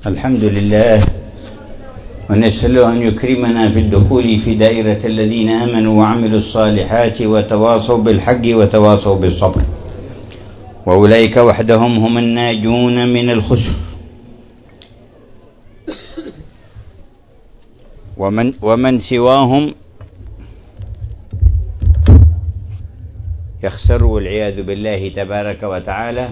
الحمد لله، ونسأله أن يكرمنا في الدخول في دائرة الذين آمنوا وعملوا الصالحات وتواصوا بالحق وتواصوا بالصبر، وأولئك وحدهم هم الناجون من الخسر. ومن سواهم يخسر والعياذ بالله تبارك وتعالى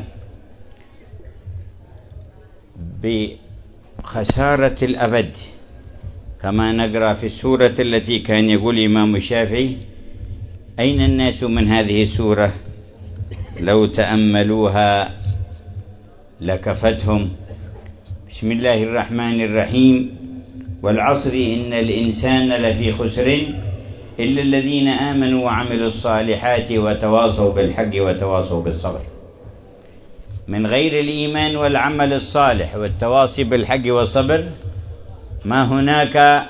بخسارة الأبد، كما نقرأ في السورة التي كان يقول الإمام الشافعي: أين الناس من هذه السورة لو تأملوها لكفتهم. بسم الله الرحمن الرحيم: والعصر إن الإنسان لفي خسر إلا الذين آمنوا وعملوا الصالحات وتواصوا بالحق وتواصوا بالصبر. من غير الإيمان والعمل الصالح والتواصي بالحق والصبر ما هناك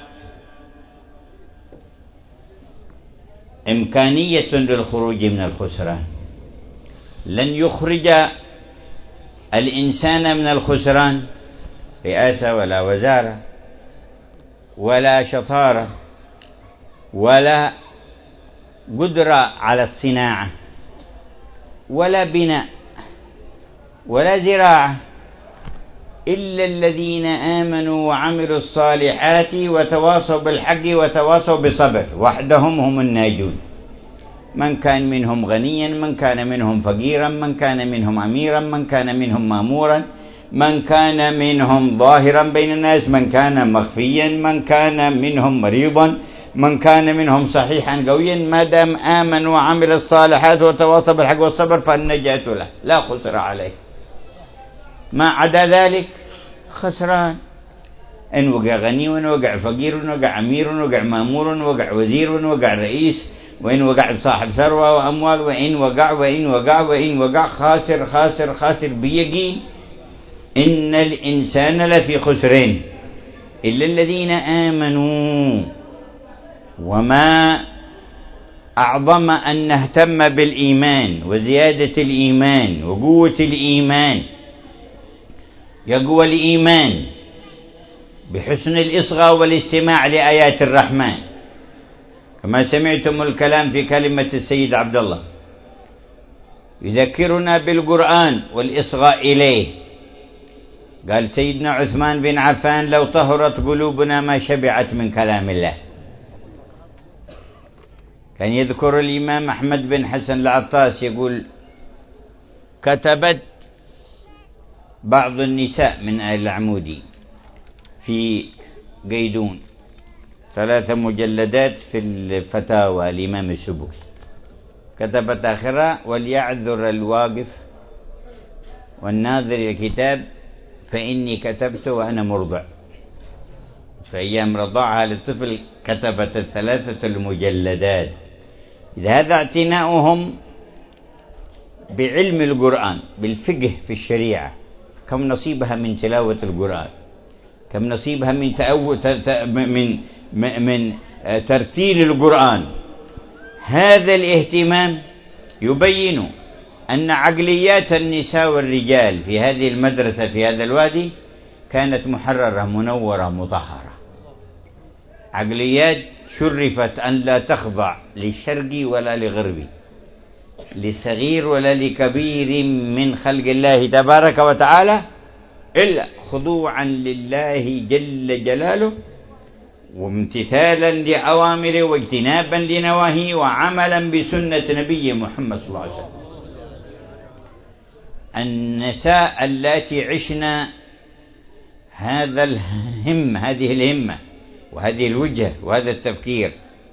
إمكانية للخروج من الخسران. لن يخرج الإنسان من الخسران رئاسة ولا وزارة ولا شطارة ولا قدرة على الصناعة ولا بناء ولا زراعة إلا الذين آمنوا وعملوا الصالحات وتواصوا بالحق وتواصوا بالصبر، وحدهم هم الناجون. من كان منهم غنيا، من كان منهم فقيرا، من كان منهم أميرا، من كان منهم مأمورا، من كان منهم ظاهرا بين الناس، من كان مخفيا، من كان منهم مريضا، من كان منهم صحيحا قويا، ما دام آمن وعمل الصالحات وتواصى بالحق والصبر فالنجاة له، لا خسر عليه. ما عدا ذلك خسران، إن وقع غني وإن وقع فقير وإن وقع أمير وإن وقع مأمور وإن وقع وزير وإن وقع رئيس وإن وقع صاحب ثروة وأموال، وإن وقع خاسر خاسر خاسر بيقين. إن الإنسان لفي خسرين إلا الذين آمنوا. وما أعظم أن نهتم بالإيمان وزيادة الإيمان وقوة الإيمان. يقوى الإيمان بحسن الإصغاء والاستماع لآيات الرحمن، كما سمعتم الكلام في كلمة السيد عبد الله يذكرنا بالقرآن والإصغاء إليه. قال سيدنا عثمان بن عفان: لو طهرت قلوبنا ما شبعت من كلام الله. كان يذكر الإمام أحمد بن حسن العطاس يقول: كتبت بعض النساء من آل العمودي في قيدون 3 مجلدات في الفتاوى الإمام السبكي، كتبت آخرها: وليعذر الواقف والناظر الكتاب فإني كتبت وأنا مرضع. في أيام رضاعها للطفل كتبت 3 المجلدات. إذا هذا اعتناؤهم بعلم القرآن، بالفقه في الشريعة، كم نصيبها من تلاوة القرآن، كم نصيبها من ترتيل القرآن. هذا الاهتمام يبين أن عقليات النساء والرجال في هذه المدرسة في هذا الوادي كانت محررة منورة مطهرة، عقليات شرفت أن لا تخضع للشرق ولا لغرب، لصغير ولا لكبير من خلق الله تبارك وتعالى، إلا خضوعا لله جل جلاله وامتثالا لأوامره واجتنابا لنواهيه وعملا بسنة نبي محمد صلى الله عليه وسلم. النساء اللاتي عشنا هذه الهمة وهذه الوجهة وهذا التفكير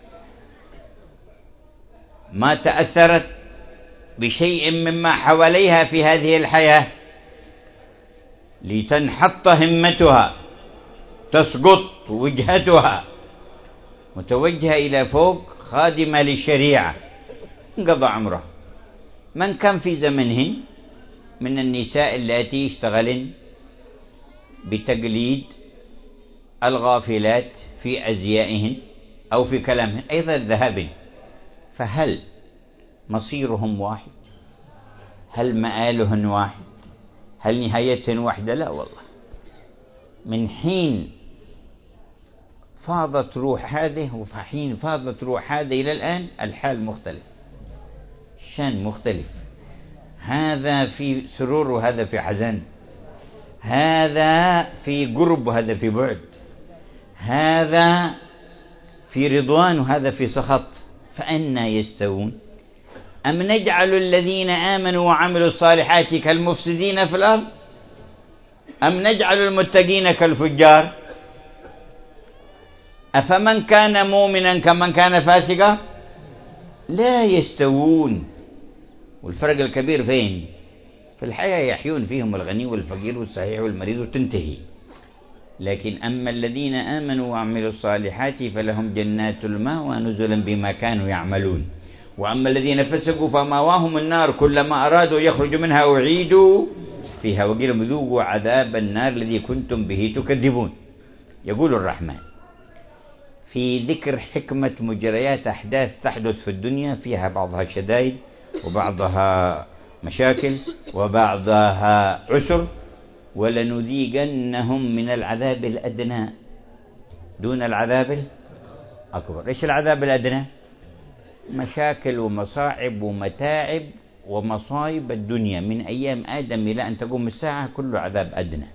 ما تأثرت بشيء مما حواليها في هذه الحياة لتنحط همتها، تسقط وجهتها متوجهة إلى فوق، خادمة للشريعة، انقضى عمره. من كان في زمنهن من النساء اللاتي يشتغلن بتقليد الغافلات في أزيائهن أو في كلامهن، أيضا ذهبن، فهل مصيرهم واحد؟ هل مآلهن واحد؟ هل نهايتهن واحدة؟ لا والله، من حين فاضت روح هذه وحين فاضت روح هذه إلى الآن الحال مختلف، الشان مختلف، هذا في سرور وهذا في حزن، هذا في قرب وهذا في بعد، هذا في رضوان وهذا في سخط، فأنا يستوون؟ أم نجعل الذين آمنوا وعملوا الصالحات كالمفسدين في الأرض أم نجعل المتقين كالفجار؟ أفمن كان مؤمنا كمن كان فاسقا لا يستوون. والفرق الكبير فين؟ في الحياة يحيون فيهم الغني والفقير والصحيح والمريض وتنتهي. لكن أما الذين آمنوا وعملوا الصالحات فلهم جنات المأوى نزلا بما كانوا يعملون، وأما الذين فسقوا فمأواهم النار كلما أرادوا يخرجوا منها أعيدوا فيها وقيل ذوقوا عذاب النار الذي كنتم به تكذبون. يقول الرحمن في ذكر حكمة مجريات أحداث تحدث في الدنيا، فيها بعضها شدائد وبعضها مشاكل وبعضها عسر، ولنذيقنهم من العذاب الأدنى دون العذاب الأكبر. إيش العذاب الأدنى؟ مشاكل ومصاعب ومتاعب ومصايب الدنيا من أيام آدم إلى أن تقوم الساعة كله عذاب أدنى.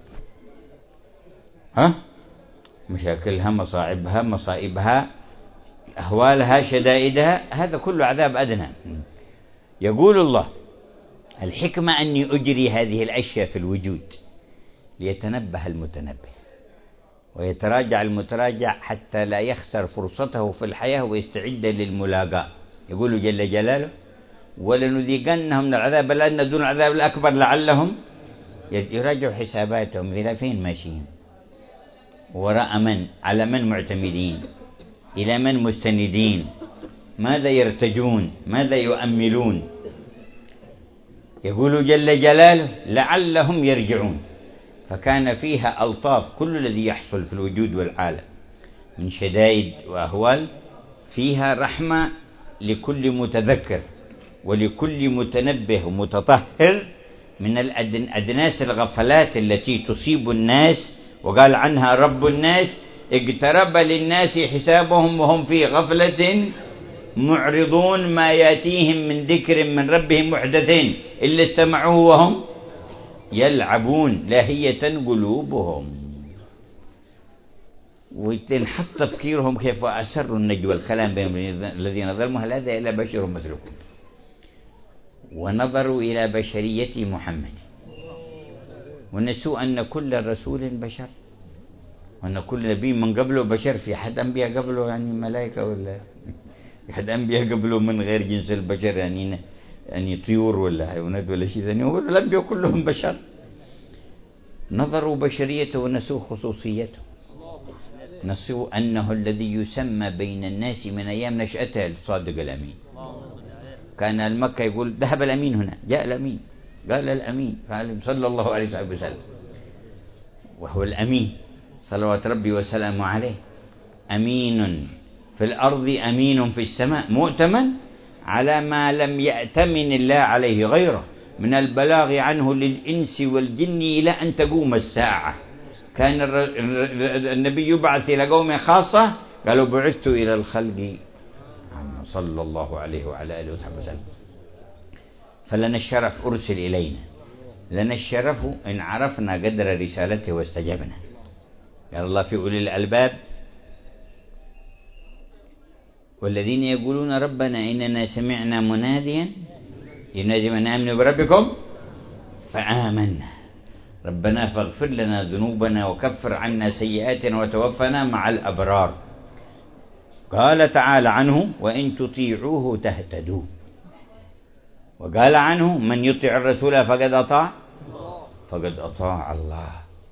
مشاكلها مصاعبها مصائبها أهوالها شدائدها هذا كله عذاب أدنى. يقول الله الحكمة أني أجري هذه الأشياء في الوجود ليتنبه المتنبه ويتراجع المتراجع حتى لا يخسر فرصته في الحياة ويستعد للملاقاة. يقول جل جلاله ولنذيقنهم من العذاب الأدنى دون العذاب الأكبر لعلهم يراجعوا حساباتهم إلى فين ماشيين، وراء من، على من معتمدين، إلى من مستندين، ماذا يرتجون، ماذا يؤملون. يقول جل جلاله لعلهم يرجعون، فكان فيها ألطاف كل الذي يحصل في الوجود والعالم من شدائد وأهوال، فيها رحمة لكل متذكر ولكل متنبه ومتطهر من الأدناس الغفلات التي تصيب الناس. وقال عنها رب الناس اقترب للناس حسابهم وهم في غفلة معرضون ما ياتيهم من ذكر من ربهم محدثين إلا استمعوه وهم يلعبون لاهية قلوبهم. وتنحط تفكيرهم كيف أسروا النجوى الكلام بين الذين ظلموا هل هذا إلا بشر مثلكم، ونظروا إلى بشرية محمد ونسوا أن كل رسول بشر وأن كل نبي من قبله بشر. في حد أنبياء قبله يعني ملائكة ولا في حد أنبياء قبله من غير جنس البشر يعني طيور ولا حيوانات ولا شيء ثاني؟ هو الأنبياء كلهم بشر. نظروا بشريته ونسوا خصوصيته، نسوا أنه الذي يسمى بين الناس من أيام نشأته الصادق الأمين. كان المكة يقول ذهب الأمين، هنا جاء الأمين، قال الأمين صلى الله عليه وسلم، وهو الأمين صلوات ربي وسلامه عليه. أمين في الأرض أمين في السماء مؤتمن على ما لم يأتمن الله عليه غيره من البلاغ عنه للإنس والجن إلى أن تقوم الساعة. كان النبي يبعث إلى قوم خاصة، قالوا بعثت إلى الخلق صلى الله عليه وعلى آله وصحبه وسلم. فلنا الشرف أرسل إلينا، لنا الشرف إن عرفنا قدر رسالته واستجبنا. قال الله في أولي الألباب والذين يقولون ربنا إننا سمعنا مناديا ينادي من آمنوا بربكم فآمنا ربنا فاغفر لنا ذنوبنا وكفر عنا سيئاتنا وتوفنا مع الأبرار. قال تعالى عنه وإن تطيعوه تهتدوا، وقال عنه من يطيع الرسول فقد أطاع الله.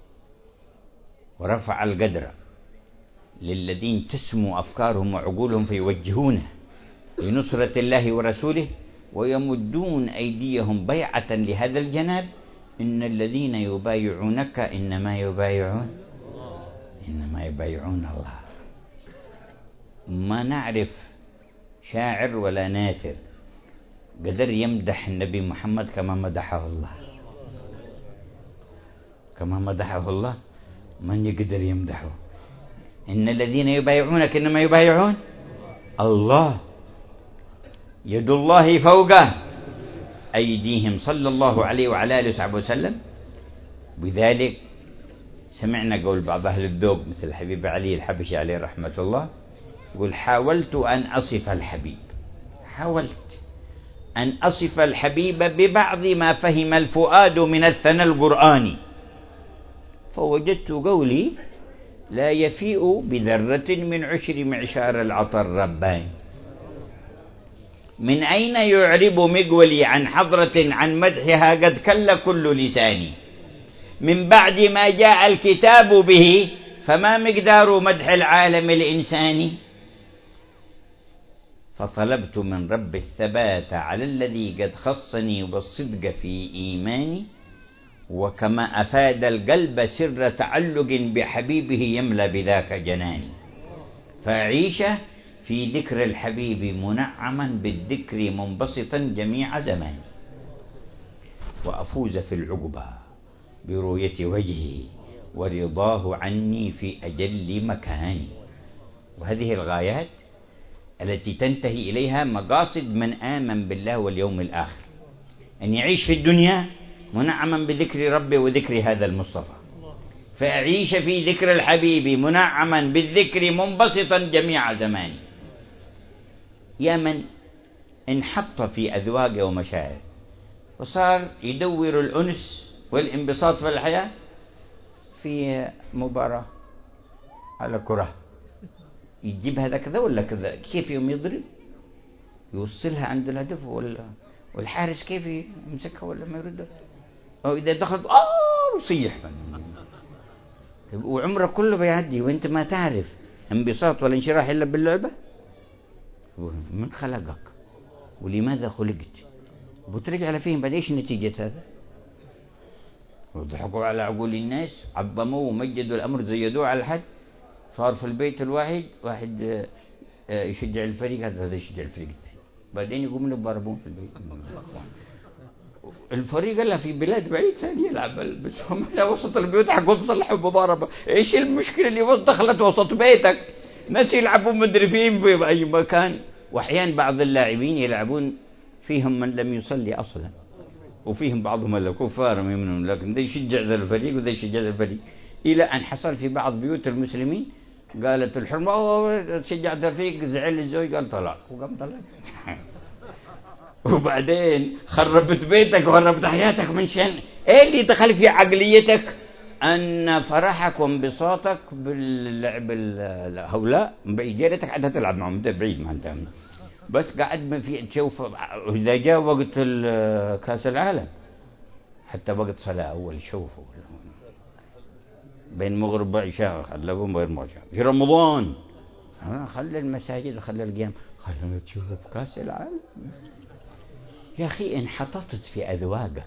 ورفع القدر للذين تسمو أفكارهم وعقولهم فيوجهونه لنصرة الله ورسوله ويمدون أيديهم بيعة لهذا الجناب. إن الذين يبايعونك إنما يبايعون الله. ما نعرف شاعر ولا ناثر قدر يمدح النبي محمد كما مدحه الله، من يقدر يمدحه؟ إن الذين يبايعونك إنما يبايعون الله، يد الله فوق أيديهم، صلى الله عليه وعلى آله وصحبه وسلم. بذلك سمعنا قول بعض أهل الذوق مثل الحبيب علي الحبشي عليه رحمة الله، يقول: حاولت أن أصف الحبيب، حاولت أن أصف الحبيب ببعض ما فهم الفؤاد من الثنى القرآني، فوجدت قولي لا يفيء بذرة من عشر معشار العطر الرباني. من أين يعرب مقولي عن حضرة عن مدحها قد كل كل لساني، من بعد ما جاء الكتاب به فما مقدار مدح العالم الإنساني. فطلبت من رب الثبات على الذي قد خصني بالصدق في إيماني، وكما أفاد القلب سر تعلق بحبيبه يملى بذاك جناني. فأعيش في ذكر الحبيب منعما بالذكر منبسطا جميع زماني، وأفوز في العقبى برؤية وجهه ورضاه عني في أجل مكاني. وهذه الغايات التي تنتهي إليها مقاصد من آمن بالله واليوم الآخر، أن يعيش في الدنيا منعما بذكر ربه وذكر هذا المصطفى، فأعيش في ذكر الحبيب منعما بالذكر منبسطا جميع زماني. يا من انحط في أذواق ومشاعر وصار يدور الأنس والانبساط في الحياة في مباراة على كرة، يجيب هذا كذا ولا كذا، كيف يوم يضرب يوصلها عند الهدف، والحارس كيف يمسكها ولا ما يردها، أو إذا دخلت يصيح. وعمرك كله بيعدي وانت ما تعرف انبساط ولا انشراح إلا باللعبة. من خلقك ولماذا خلقت؟ وبترجع على فين بعد ايش نتيجة هذا؟ وضحكوا على عقول الناس، عظموه ومجدوا الأمر، زيدوه على الحد، صار في البيت الواحد واحد يشجع الفريق، هذا يشجع الفريق الثاني، بعدين يقوموا يضربون في البيت. الفريق اللي في بلاد بعيد ثاني يلعب، بس هم لا وسط البيوت حقهم صلحوا مضاربة. ايش المشكلة اللي دخلت وسط بيتك؟ ناس يلعبون مدري فين في أي مكان. وأحيانا بعض اللاعبين يلعبون فيهم من لم يصلي أصلا، وفيهم بعضهم الكفار منهم، لكن ذا يشجع ذا الفريق وذا يشجع ذا الفريق، إلى أن حصل في بعض بيوت المسلمين قالت الحرمة شجع ذا الفريق، زعل الزوج قال طلع، وقام طلع. وبعدين خربت بيتك وخربت حياتك من شأن ايه اللي دخل في عقليتك؟ ان فرحك وانبساطك باللعب هؤلاء بعيد، جارتك قاعده تلعب معهم ده بعيد، ما انت بس قاعد ما في تشوف. اذا جاء وقت كاس العالم حتى وقت صلاه اول شوفوا بين مغرب وعشاء خلوهم غير معشاء. في رمضان خلي المساجد خلي القيام، خلينا تشوف كاس العالم. يا أخي انحططت في أذواقك،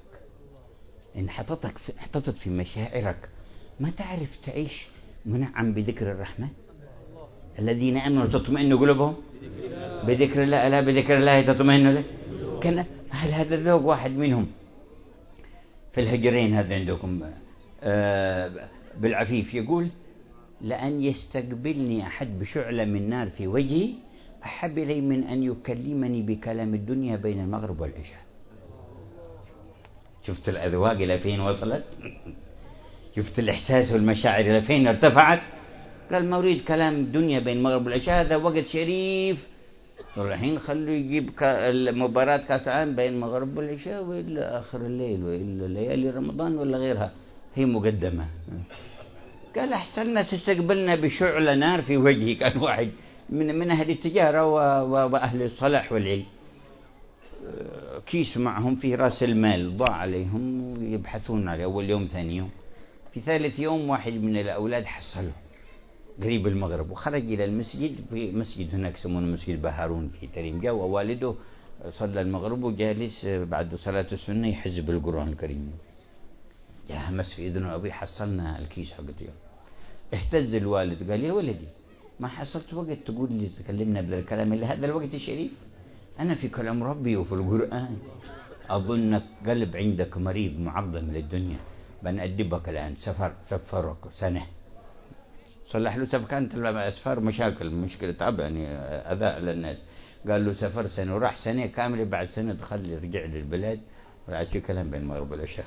انحططت في مشاعرك، ما تعرف تعيش منعم بذكر الرحمن. الذين آمنوا تطمئن قلوبهم بذكر الله، ألا بذكر الله تطمئن له. كان هل هذا الذوق واحد منهم في الهجرين هذا عندكم بالعفيف يقول: لأن يستقبلني أحد بشعلة من نار في وجهي أحب إلي من أن يكلمني بكلام الدنيا بين المغرب والعشاء. شفت الأذواق إلى فين وصلت؟ شفت الإحساس والمشاعر إلى فين ارتفعت؟ قال ما أريد كلام الدنيا بين المغرب والعشاء، هذا وقت شريف، الحين خلوا يجيب مباراة كأس العالم بين المغرب والعشاء وإلا آخر الليل وإلا ليالي رمضان ولا غيرها، هي مقدمة. قال أحسن تستقبلنا بشعلة نار في وجهي. كان واحد من أهل التجارة وأهل الصلاح والعلم، كيس معهم فيه رأس المال ضاع عليهم ويبحثون عليه، أول يوم ثاني يوم، في ثالث يوم واحد من الأولاد حصله قريب المغرب وخرج إلى المسجد، في مسجد هناك يسمونه مسجد بهارون في تريم، جاء ووالده صلى المغرب وجالس بعد صلاة السنة يحز بالقرآن الكريم، جاء همس في إذنه أبي حصلنا الكيس حقته. اهتز الوالد قال: يا ولدي ما حصلت وقت تقول لي تكلمنا بهذا الكلام إلا هذا الوقت الشريف؟ أنا في كلام ربي وفي القرآن. أظنك قلب عندك مريض معظم للدنيا، بنأدبك الآن، سفرك سنة صلح له سفر. كانت الأسفار مشكلة تعب يعني أذى للناس. قال له سفر سنة وراح سنة كاملة، بعد سنة دخل رجع للبلاد. ولا شيء كلام بين المغرب والعشاء.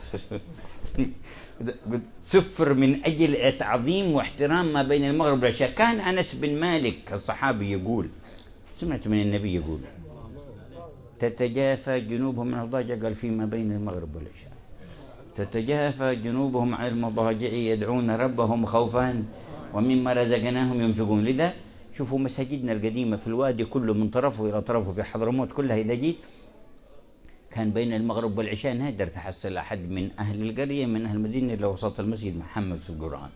سفر من أجل تعظيم واحترام ما بين المغرب والعشاء. كان أنس بن مالك الصحابي يقول، سمعت من النبي يقول تتجافى جنوبهم من الضجع، قال فيما بين المغرب والعشاء تتجافى جنوبهم عن المضاجع يدعون ربهم خوفا ومما رزقناهم ينفقون. لذا شوفوا مساجدنا القديمة في الوادي كله من طرفه إلى طرفه في حضرموت كلها، إذا جيت كان بين المغرب والعشاء نادر تحصل أحد من أهل القرية من أهل المدينة إلى وسط المسجد محمد في القرآن،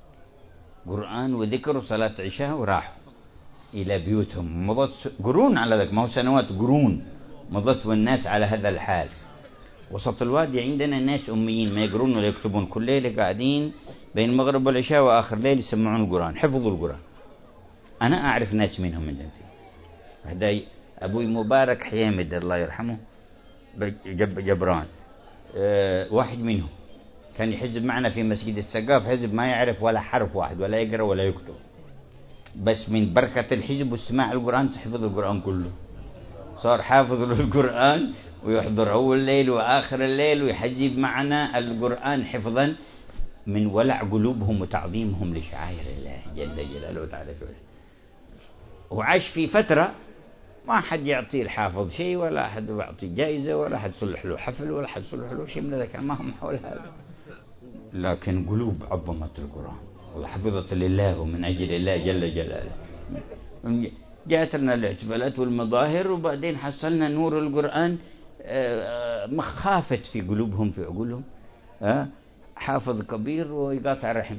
قرآن وذكر وصلاة عشاء وراحوا إلى بيوتهم. مضت قرون على ذلك، ما هو سنوات، قرون مضت والناس على هذا الحال. وسط الوادي عندنا ناس أميين ما يقرون ولا يكتبون، كل ليلة قاعدين بين المغرب والعشاء وآخر ليل يسمعون القرآن، حفظوا القرآن. أنا أعرف ناس منهم من ذلك. هذا أبوي مبارك حيامد الله يرحمه جبران، واحد منهم كان يحزب معنا في مسجد السقاف، حزب ما يعرف ولا حرف واحد ولا يقرأ ولا يكتب، بس من بركة الحزب واستماع القرآن حفظ القرآن كله، صار حافظ للقرآن ويحضر أول الليل وآخر الليل ويحجب معنا القرآن حفظا من ولع قلوبهم وتعظيمهم لشعائر الله جل جلاله وتعالى. وعاش في فترة ما حد يعطي الحافظ شيء، ولا حد يعطي جائزة، ولا حد يصلح له حفل، ولا حد يصلح له شيء من ذلك، ما هم حول هذا. لكن قلوب عظمت القرآن وحفظت لله ومن أجل الله جل جلاله. جاءت لنا الاحتفالات والمظاهر، وبعدين حصلنا نور القرآن مخافت في قلوبهم في عقولهم. حافظ كبير ويقاطع رحم.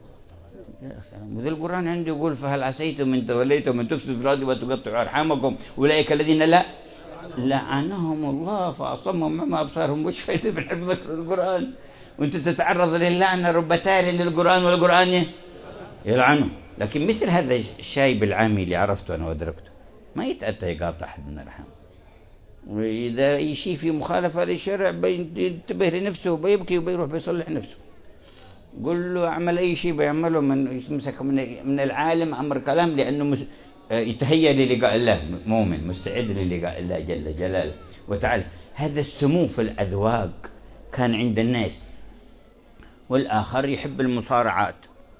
وذي القرآن عنده يقول فهل عسيتم إن توليتم أن تفسدوا في الأرض وتقطعوا أرحامكم أولئك الذين لا لعنهم الله فأصمهم عما أبصارهم. وش فايدة من حفظك للقرآن وأنت تتعرض للعنة؟ رب تال للقرآن والقرآن يلعنه. لكن مثل هذا الشايب العامي اللي عرفته أنا وأدركته ما يتأتى يقاطع أحد من الأرحام، وإذا يشي في مخالفة للشرع بينتبه لنفسه وبيبكي وبيروح بيصلح نفسه. قل له اعمل أي شيء بيعمله، من يمسك من العالم أمر كلام، لأنه يتهيأ للقاء الله، مؤمن مستعد للقاء الله جل جلاله وتعالى. هذا السمو في الأذواق كان عند الناس. والآخر يحب المصارعات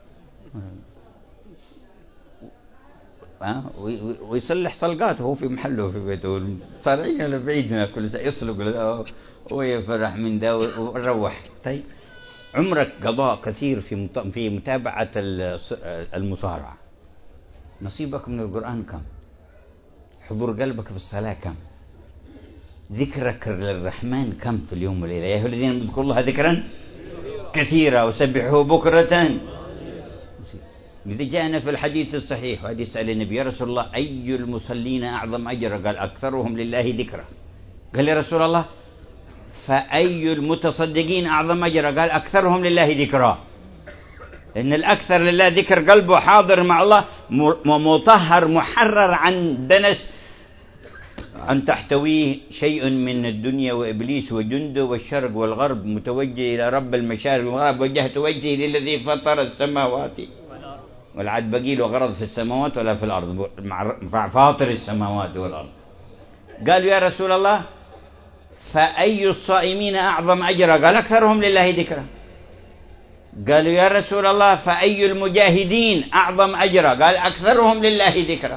ويصلح صلقاته وهو في محله في بيته، صارعين على بعيدنا كل ساعة يصلق ويفرح من ده ويروح. طيب عمرك قضاء كثير في متابعة المصارعة، نصيبك من القرآن كم؟ حضور قلبك في الصلاة كم؟ ذكرك للرحمن كم في اليوم والليلة؟ يا أيها الذين اذكروا الله ذكرا كثيرا وسبحوه بكرة. إذا جاءنا في الحديث الصحيح وحديث سأل النبي يا رسول الله أي المصلين أعظم أجرا؟ قال أكثرهم لله ذكرا. قال يا رسول الله فأي المتصدقين أعظم أجرا؟ قال أكثرهم لله ذكرا. إن الأكثر لله ذكر قلبه حاضر مع الله، مطهر محرر عن دنس أن تحتويه شيء من الدنيا وإبليس وجنده والشرق والغرب، متوجه إلى رب المشارق والمغرب. وجهت وجهي للذي فطر السماوات والعد بقي له غرض في السماوات ولا في الأرض، فاطر السماوات والأرض. قالوا يا رسول الله فأي الصائمين أعظم أجرا؟ قال أكثرهم لله ذكرا. قالوا يا رسول الله فأي المجاهدين أعظم أجرا؟ قال أكثرهم لله ذكرا.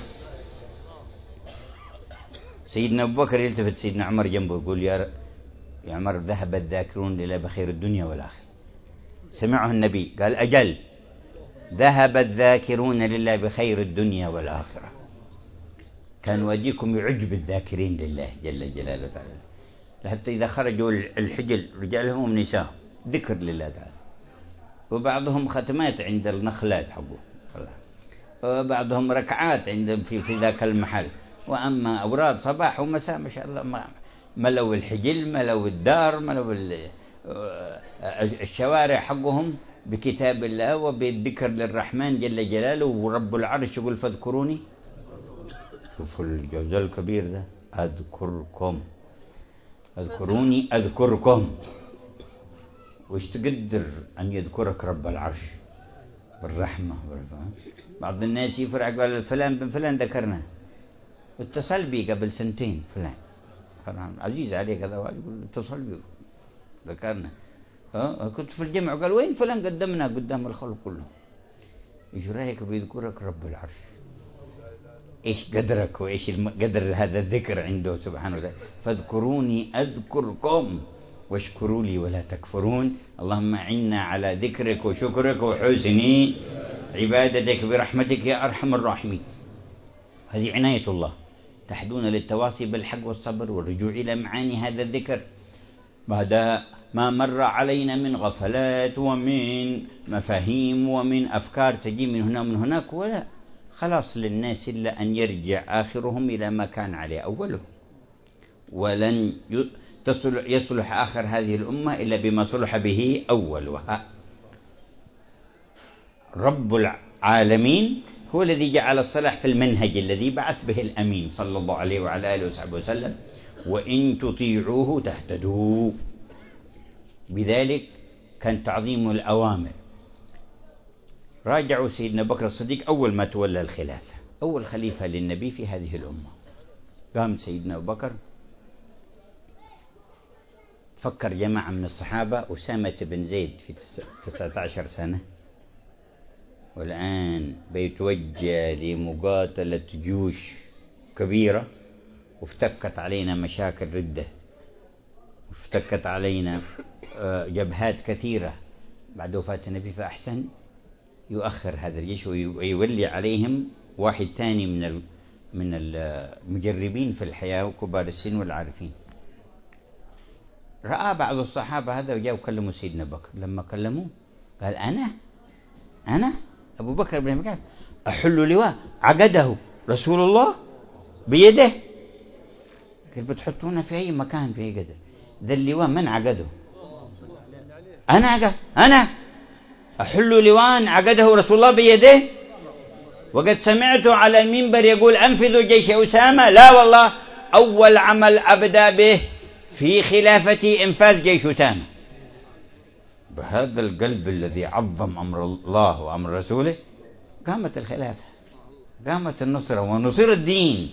سيدنا أبو بكر يلتفت سيدنا عمر جنبه يقول يا عمر ذهب الذاكرون لله بخير الدنيا والآخرة. سمعه النبي قال أجل، ذهب الذاكرون لله بخير الدنيا والآخرة. كان وجهكم يعجب الذاكرين لله جل جلاله تعالى، حتى إذا خرجوا الحجل رجالهم ونساء ذكر لله تعالى، وبعضهم ختمات عند النخلات حقه، وبعضهم ركعات عند في ذاك المحل. وأما أوراد صباح ومساء ما شاء الله ملوا الحجل، ملوا الدار، ملوا الشوارع حقهم بكتاب الله وبالذكر للرحمن جل جلاله. ورب العرش يقول فاذكروني، شوفوا الجوزاء الكبير ده، أذكركم، اذكروني أذكركم. وش تقدر أن يذكرك رب العرش بالرحمة. بعض الناس يفرح قال فلان بن فلان ذكرنا، اتصل بي قبل سنتين فلان عزيز عليك هذا، يقول اتصل بي ذكرنا. كنت في الجمع قال وين فلان، قدمنا قدام الخلق كلهم. ايش رايك بيذكرك رب العرش؟ ايش قدرك وايش قدر هذا الذكر عنده سبحانه وتعالى. فاذكروني اذكركم واشكروا لي ولا تكفرون. اللهم اعنا على ذكرك وشكرك وحسن عبادتك برحمتك يا ارحم الراحمين. هذه عناية الله تحدون للتواصي بالحق والصبر والرجوع إلى معاني هذا الذكر بعد ما مر علينا من غفلات ومن مفاهيم ومن أفكار تجي من هنا ومن هناك. ولا خلاص للناس إلا أن يرجع آخرهم إلى ما كان عليه أوله، ولن يصلح آخر هذه الأمة إلا بما صلح به أولها. رب العالمين هو الذي جعل الصلاح في المنهج الذي بعث به الأمين صلى الله عليه وعلى آله وصحبه وسلم، وإن تطيعوه تهتدوا. بذلك كان تعظيم الأوامر. راجعوا سيدنا بكر الصديق أول ما تولى الخلافة، أول خليفة للنبي في هذه الأمة، قام سيدنا أبو بكر فكر جماعة من الصحابة، أسامة بن زيد في 19 سنة، والآن بيتوجه لمقاتلة جيوش كبيرة، وافتكت علينا مشاكل ردة، وافتكت علينا جبهات كثيرة بعد وفاة النبي، فأحسن يؤخر هذا الجيش ويولي عليهم واحد ثاني من المجربين في الحياة وكبار السن والعارفين. رأى بعض الصحابة هذا وجاءوا كلموا سيدنا بكر. لما كلموه قال أنا أبو بكر بن مكان أحل لواء عقده رسول الله بيده. قال بتحطونا في أي مكان في قدر ذا اللواء من عقده؟ أنا أحل لواء عقده رسول الله بيده، وقد سمعت على المنبر يقول أنفذوا جيش أسامة. لا والله، أول عمل أبدأ به في خلافتي إنفاذ جيش أسامة. بهذا القلب الذي عظم أمر الله وأمر رسوله قامت الخلافة، قامت النصرة ونصر الدين.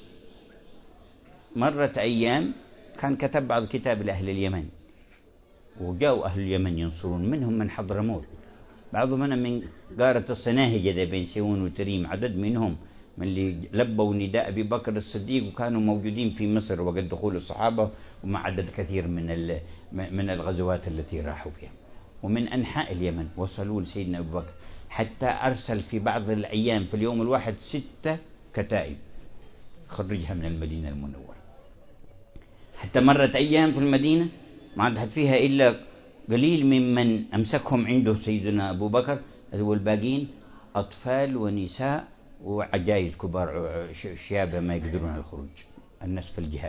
مرت أيام كان كتب بعض كتاب لأهل اليمن، وجاءوا أهل اليمن ينصرون، منهم من حضرموت، بعضهم من قارة الصناهجة بين سيون وتريم، عدد منهم من اللي لبوا نداء أبي بكر الصديق وكانوا موجودين في مصر وقت دخول الصحابة، ومع عدد كثير من الغزوات التي راحوا فيها. ومن أنحاء اليمن وصلوا لسيدنا أبو بكر، حتى أرسل في بعض الأيام في اليوم الواحد 6 كتائب خرجها من المدينة المنورة. حتى مرت أيام في المدينة ما عاد فيها إلا قليل ممن أمسكهم عنده سيدنا أبو بكر، والباقين أطفال ونساء وعجائز كبار شيابة ما يقدرون على الخروج، الناس في الجهاد.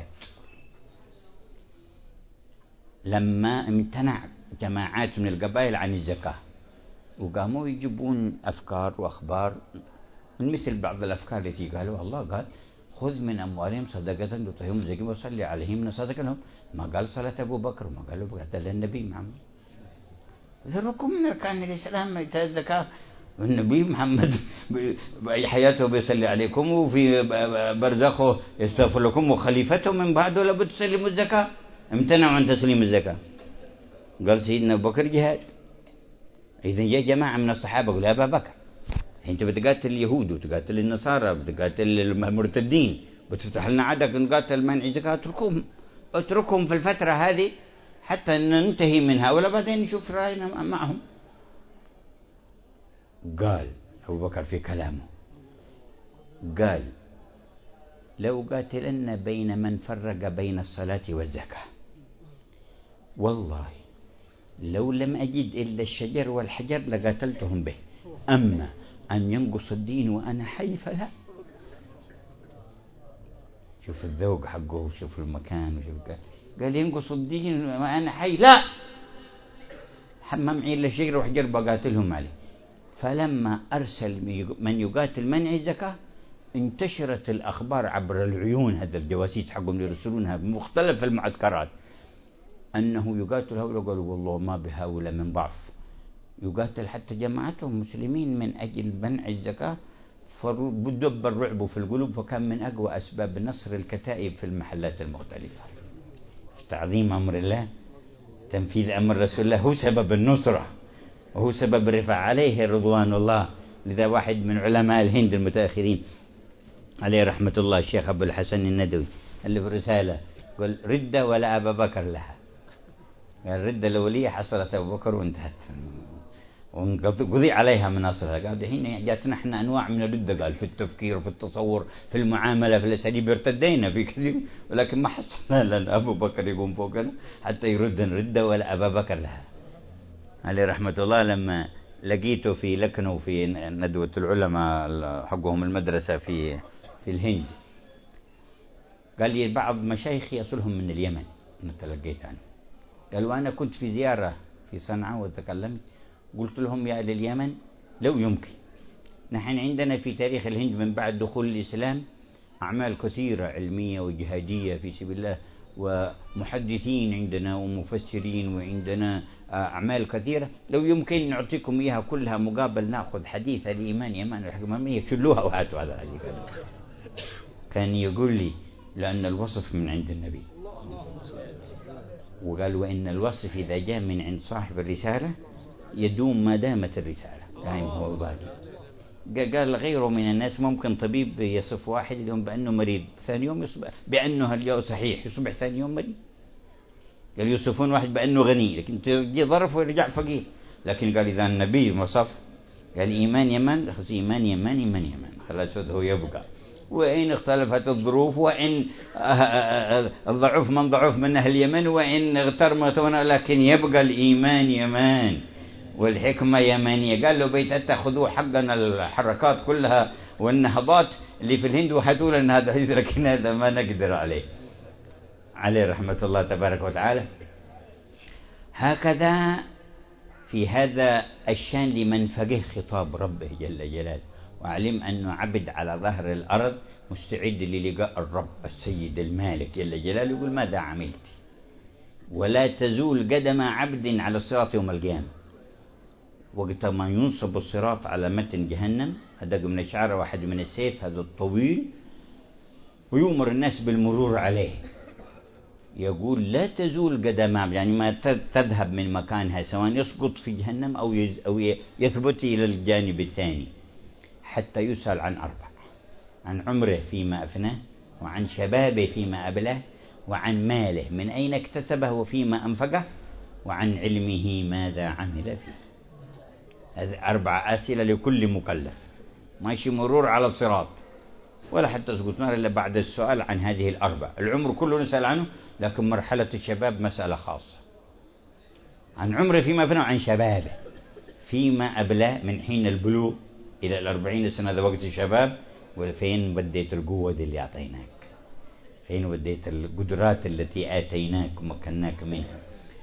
لما امتنع جماعات من القبائل عن الزكاة وقاموا يجيبون أفكار وأخبار من مثل بعض الأفكار التي قالوا الله قال خذ من أموالهم صدقة تطهرهم زكاة وصلي عليهم من صدقة لهم. ما قال صلاة أبو بكر، ما قالوا قتل النبي محمد. هذا ركن من أركان الإسلام الزكاة. النبي محمد حياته بيصلي عليكم، وفي برزخه يستغفر لكم، وخليفته من بعده لابد تسلموا الزكاة. امتنعوا عن تسليم الزكاة. قال سيدنا أبو بكر جهاد. إذن جاء جماعة من الصحابة قالوا يا أبا بكر أنت بتقاتل اليهود وتقاتل النصارى بتقاتل المرتدين، بتفتح لنا عدك نقاتل منع زكاة، اتركهم في الفترة هذه حتى ننتهي من هؤلاء بعدين نشوف رأينا معهم. قال أبو بكر في كلامه قال لو قاتلن بين من فرق بين الصلاة والزكاة والله لو لم أجد إلا الشجر والحجر لقاتلتهم به، أما أن ينقص الدين وأنا حي فلا. شوف الذوق حقه وشوف المكان وشوف قال ينقص الدين وأنا حي لا، ما معي إلا الشجر والحجر بقاتلهم عليه. فلما أرسل من يقاتل منع الزكاة انتشرت الأخبار عبر العيون، هذا الجواسيس حقهم يرسلونها بمختلف المعسكرات أنه يقاتل هؤلاء. قالوا والله ما بهؤلاء من ضعف، يقاتل حتى جماعتهم مسلمين من أجل منع الزكاة، فدب الرعب في القلوب، فكان من أقوى أسباب نصر الكتائب في المحلات المختلفة. تعظيم أمر الله، تنفيذ أمر رسول الله هو سبب النصرة وهو سبب الرفع عليه رضوان الله. لذا واحد من علماء الهند المتأخرين عليه رحمة الله الشيخ أبو الحسن الندوي اللي في رسالة قال ردة ولا أبا بكر لها. الردة الأولية حصلت أبو بكر وانتهت وقضي عليها مناصرها. قال الحين جاتنا احنا أنواع من الردة، قال في التفكير وفي التصور في المعاملة في الأساليب، ارتدينا في كثير، ولكن ما حصلنا لأن أبو بكر يقوم فوقنا حتى يرد ردة ولا أبا بكر لها عليه رحمة الله. لما لقيته في لكنو في ندوة العلماء حقهم المدرسة في الهند، قال لي بعض مشايخي يصلهم من اليمن، أنا تلقيت عنه، قال وأنا كنت في زيارة في صنعاء وتكلمت، قلت لهم يا أهل اليمن لو يمكن، نحن عندنا في تاريخ الهند من بعد دخول الإسلام أعمال كثيرة علمية وجهادية في سبيل الله، ومحدثين عندنا ومفسرين، وعندنا أعمال كثيرة، لو يمكن نعطيكم إياها كلها مقابل نأخذ حديث الإيمان يمان والحكمة، شلوها وهاتوا هذا الحديث. كان يقول لي لأن الوصف من عند النبي، وقال وإن الوصف إذا جاء من عند صاحب الرسالة يدوم ما دامت الرسالة، دائم هو باقي. قال غيره من الناس ممكن طبيب يصف واحد اليوم بأنه مريض، ثاني يوم يصبح بأنه اليوم صحيح، يصبح ثاني يوم مريض. قال يوصفون واحد بأنه غني لكن تجي ظرف ويرجع فقير. لكن قال إذا النبي وصف قال إيمان يمان، إيمان يمان إيمان يمان، خلاص هو يبقى. وإن اختلفت الظروف، وإن الضعف من ضعف من أهل اليمن، وإن اغترمتون، لكن يبقى الإيمان يمان والحكمة يمانية. قال له بيتأخذوا حقنا الحركات كلها والنهضات اللي في الهند وهاتوا لنا هذا الحديث، لكن هذا ما نقدر عليه عليه رحمة الله تبارك وتعالى. هكذا في هذا الشان لمن فقه خطاب ربه جل جلاله وعلم أنه عبد على ظهر الأرض مستعد للقاء الرب السيد المالك جل جلاله، يقول ماذا عملت؟ ولا تزول قدم عبد على الصراط يوم القيامة. وقت ما ينصب الصراط على متن جهنم، هذا من الشعر واحد من السيف هذا الطويل، ويؤمر الناس بالمرور عليه، يقول لا تزول قدم عبد، يعني ما تذهب من مكانها، سواء يسقط في جهنم أو يثبت إلى الجانب الثاني، حتى يسأل عن أربع: عن عمره فيما أفناه، وعن شبابه فيما أبلاه، وعن ماله من أين اكتسبه وفيما أنفقه، وعن علمه ماذا عمل فيه. هذه 4 أسئلة لكل مكلف ماشي مرور على الصراط، ولا حتى يسقط نار إلا بعد السؤال عن هذه 4. العمر كله نسأل عنه، لكن مرحلة الشباب مسألة خاصة. عن عمره فيما أفناه، وعن شبابه فيما أبلاه، من حين البلوغ إلى 40 سنة، هذا وقت الشباب، وفين بديت القوة دي اللي أعطيناك، فين بديت القدرات التي آتيناك ومكناك منها.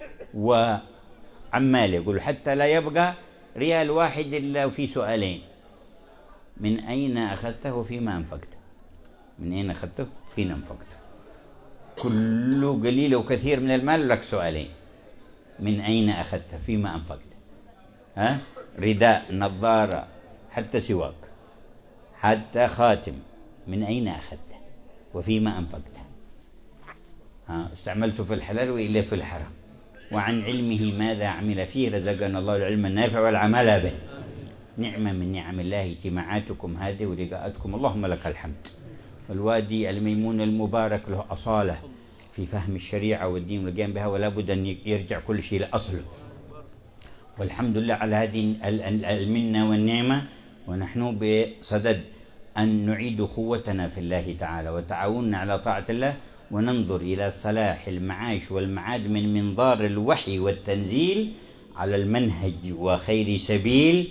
وعمال يقول حتى لا يبقى ريال واحد إلا وفي سؤالين: من أين أخذته فيما أنفقته؟ من أين أخذته فيما أنفقته؟ كل قليل وكثير من المال لك سؤالين: من أين أخذته فيما أنفقته؟ رداء، نظارة، حتى سواك، حتى خاتم، من أين أخذته وفيما أنفقته؟ استعملته في الحلال وإلا في الحرام؟ وعن علمه ماذا عمل فيه؟ رزقنا الله العلم النافع والعمل به. نعمة من نعم الله اجتماعاتكم هذه ولقاءاتكم، اللهم لك الحمد. والوادي الميمون المبارك له أصالة في فهم الشريعة والدين والقيام بها، ولا بد أن يرجع كل شيء لأصله. والحمد لله على هذه المنة والنعمة، ونحن بصدد أن نعيد قوتنا في الله تعالى وتعاوننا على طاعة الله، وننظر إلى صلاح المعاش والمعاد من منظار الوحي والتنزيل على المنهج وخير سبيل،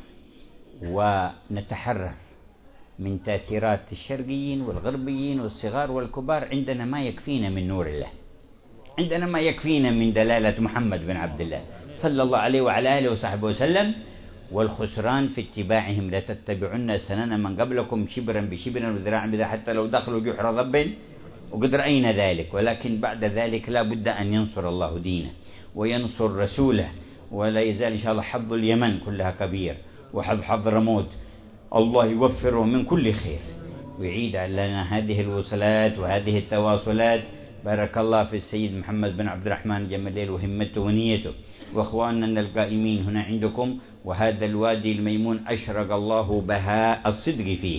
ونتحرر من تأثيرات الشرقيين والغربيين والصغار والكبار. عندنا ما يكفينا من نور الله، عندنا ما يكفينا من دلالة محمد بن عبد الله صلى الله عليه وعلى آله وصحبه وسلم. والخسران في اتباعهم: لا تتبعن سنن من قبلكم شبرا بشبر وذراعا بذراع حتى لو دخلوا جحر ضب وقد رأينا ذلك. ولكن بعد ذلك لا بد أن ينصر الله دينه وينصر رسوله ولا يزال إن شاء الله حظ اليمن كلها كبير، وحظ حضرموت، الله يوفره من كل خير ويعيد لنا هذه الوصلات وهذه التواصلات. بارك الله في السيد محمد بن عبد الرحمن جمليل وهمته ونيته، وأخواننا القائمين هنا عندكم. وهذا الوادي الميمون أشرق الله بهاء الصدق فيه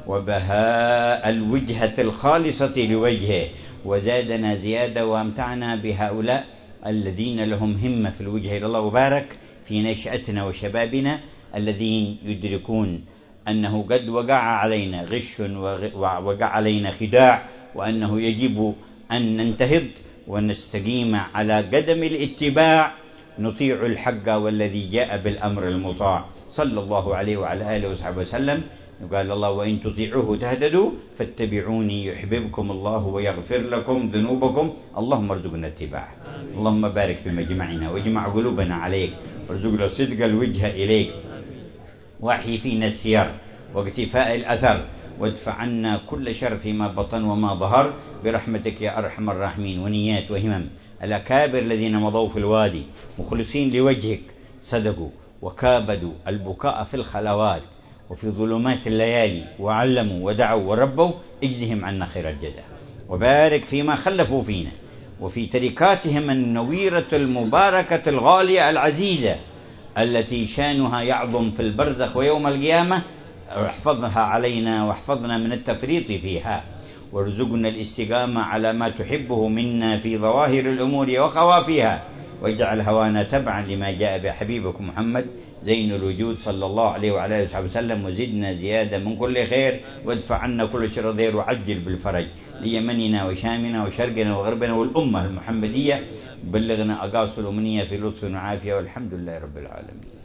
وبهاء الوجهة الخالصة لوجهه، وزادنا زيادة وامتعنا بهؤلاء الذين لهم همة في الوجه إلى الله، وبارك في نشأتنا وشبابنا الذين يدركون أنه قد وقع علينا غش ووقع علينا خداع، وأنه يجب أن ننتهض ونستقيم على قدم الاتباع، نطيع الحق والذي جاء بالأمر المطاع صلى الله عليه وعلى آله وصحبه وسلم. قال الله: وإن تطيعوه تهتدوا فاتبعوني يحببكم الله ويغفر لكم ذنوبكم. اللهم ارزقنا اتباعه، اللهم بارك في مجمعنا واجمع قلوبنا عليك، وارزقنا صدق الوجه إليك، واحي فينا السير واقتفاء الأثر، وادفع عنا كل شر فيما بطن وما ظهر برحمتك يا أرحم الراحمين. ونيات وهمم الأكابر الذين مضوا في الوادي مخلصين لوجهك، صدقوا وكابدوا البكاء في الخلوات وفي ظلمات الليالي، وعلموا ودعوا وربوا، اجزهم عنا خير الجزاء، وبارك فيما خلفوا فينا وفي تركاتهم النويرة المباركة الغالية العزيزة التي شانها يعظم في البرزخ ويوم القيامة. احفظها علينا واحفظنا من التفريط فيها، وارزقنا الاستقامة على ما تحبه منا في ظواهر الأمور وخوافيها، واجعل هوانا تبعا لما جاء بحبيبكم محمد زين الوجود صلى الله عليه وعلى آله وصحبه وسلم. وزدنا زيادة من كل خير، وادفع عنا كل شر ضير، وعجل بالفرج ليمننا وشامنا وشرقنا وغربنا والأمة المحمدية. بلغنا أقاصي الأمنية في لطف وعافية، والحمد لله رب العالمين.